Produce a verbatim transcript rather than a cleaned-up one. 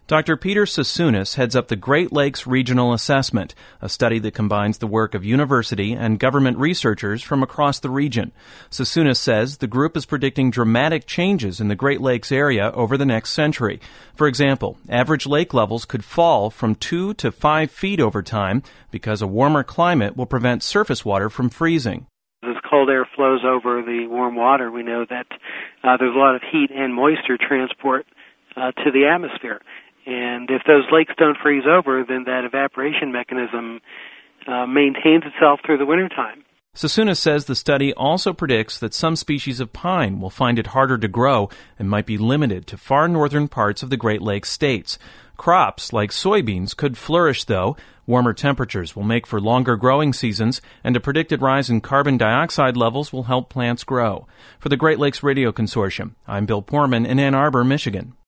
Doctor Peter Sasounis heads up the Great Lakes Regional Assessment, a study that combines the work of university and government researchers from across the region. Sasounis says the group is predicting dramatic changes in the Great Lakes area over the next century. For example, average lake levels could fall from two to five feet over time because a warmer climate will prevent surface water from freezing. As cold air flows over the warm water, we know that uh, there's a lot of heat and moisture transport uh, to the atmosphere. And if those lakes don't freeze over, then that evaporation mechanism uh, maintains itself through the wintertime. Sasounis says the study also predicts that some species of pine will find it harder to grow and might be limited to far northern parts of the Great Lakes states. Crops like soybeans could flourish, though. Warmer temperatures will make for longer growing seasons, and a predicted rise in carbon dioxide levels will help plants grow. For the Great Lakes Radio Consortium, I'm Bill Poorman in Ann Arbor, Michigan.